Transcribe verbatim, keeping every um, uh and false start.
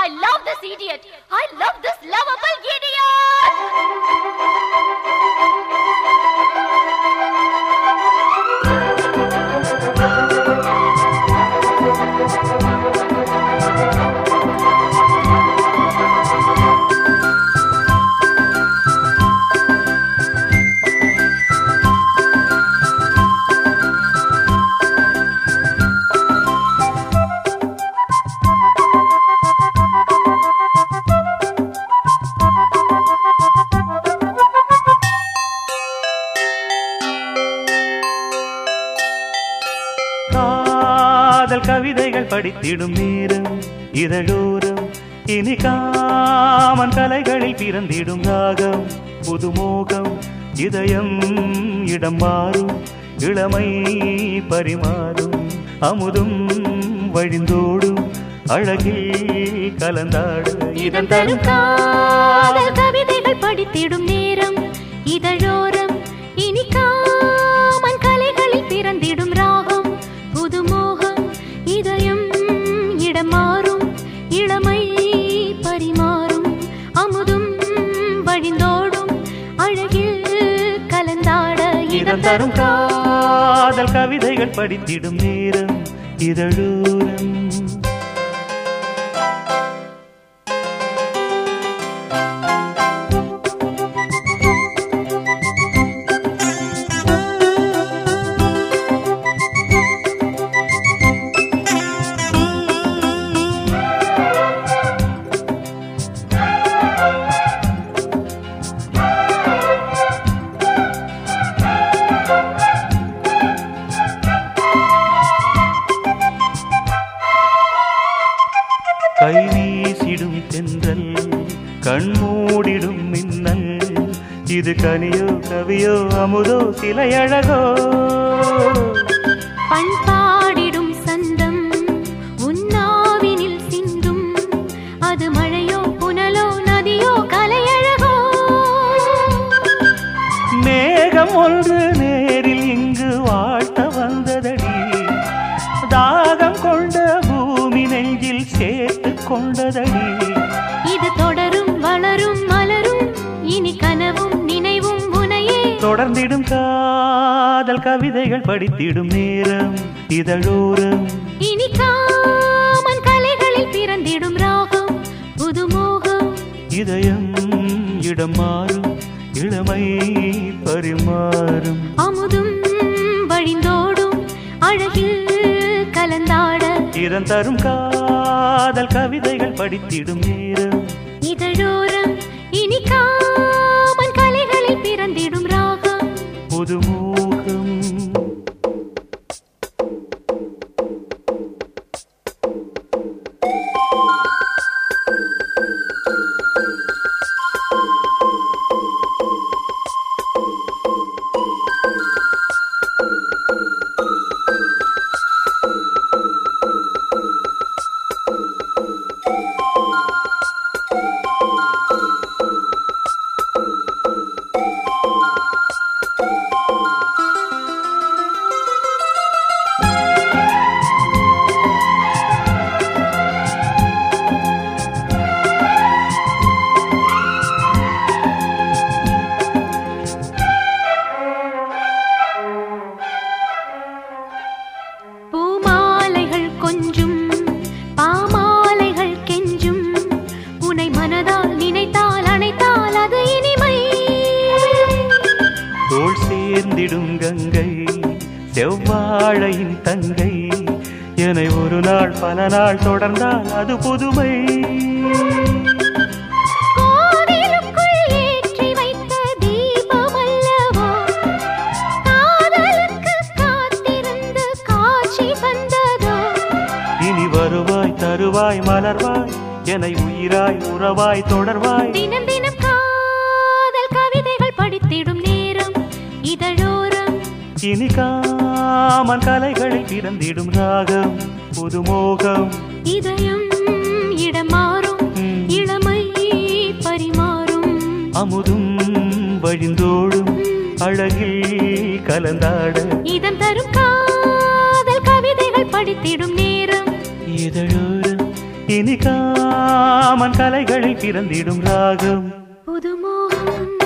I love this idiot. I love this lovable idiot. கவிதைகள் படித்திடும் நேரம் இதழோரம் இனி காமன் கலைகளில் பிறந்திடும் ராகம் புதுமோகம் இதயம் இடம் மாறும் இளமை பரிமாறும் அமுதும் வழிந்தோடும் அழகில் கலந்தாடு இதன் தரும் காதல் கவிதைகள் படித்திடும் நேரம் இதழோரம் இனி காமன் கலைகளில் பிறந்திடும் ராகம் புதுமோகம் இதயம் இடம் மாறும் இளமை பரிமாறும் அமுதும் வழிந்தோடும் அழகில் கலந்தாட இதன் தரும் காதல் கவிதைகள் படித்திடும் நேரம் இதழோரம் கை வீசிடும் தென்றல் கண்மூடிடும் மின்னல் இது கனியோ கவியோ அமுதோ சிலையழகோ பண்பாடிடும் சந்தம் உன்னாவினில் சிந்தும் அது மழையோ புனலோ நதியோ கலையழகோ மேகம் ஒன்று நேரில் இங்கு வாழ்த்த வந்ததடி தாகம் கொண்ட பூமி நெஞ்சில் சேர்த்து கொண்டதடி இது தொடரும் வளரும் மலரும் இனி கனவும் நினைவும் உனையே தொடர்ந்திடும் காதல் கவிதைகள் படித்திடும் நேரம் இதழோரம் இனி காமன் கலைகளில் பிறந்திடும் ராகம் புதுமோகம் இதயம் இடம் மாறும் இளமை பரிமாறும் அமுதும் வழிந்தோடும் அழகில் கலந்தாட இதன் தரும் காதல் கவிதைகள் படித்திடும் நேரம் இதழோரம் இனி காமன் கலைகளில் பிறந்திடும் ராகம் புதுமோகம் பூமாலைகள் கொஞ்சும் பாமாலைகள் கெஞ்சும் உனை மனதால் நினைத்தால் அணைத்தால் அது இனிமை தோள் சேர்ந்திடும் கங்கை செவ்வாழையின் தங்கை என்னை ஒரு நாள் பல நாள் தொடர்ந்தால் அது புதுமை கோவிலுக்குள் ஏற்றி வைத்த தீபம் அல்லவோ காதலுக்கு காத்திருந்து காட்சி வந்ததோ இனி வருவாய் தருவாய் மலர்வாய் என்னை உயிராய் உறவாய் தொடர்வாய் தினம் தினம் காதல் கவிதைகள் படித்திடும் நேரம் இதழோரம் இனி காமன் கலைகளில் பிறந்திடும் ராகம் புதுமோகம் இதயம் இடம் மாறும் இளமை பரிமாறும் அமுதும் வழிந்தோடும் அழகில் கலந்தாட இதம் தரும் காதல் கவிதைகள் படித்திடும் நேரம் இதழோரம் இனி காமன் கலைகளில் பிறந்திடும் ராகம் புதுமோகம்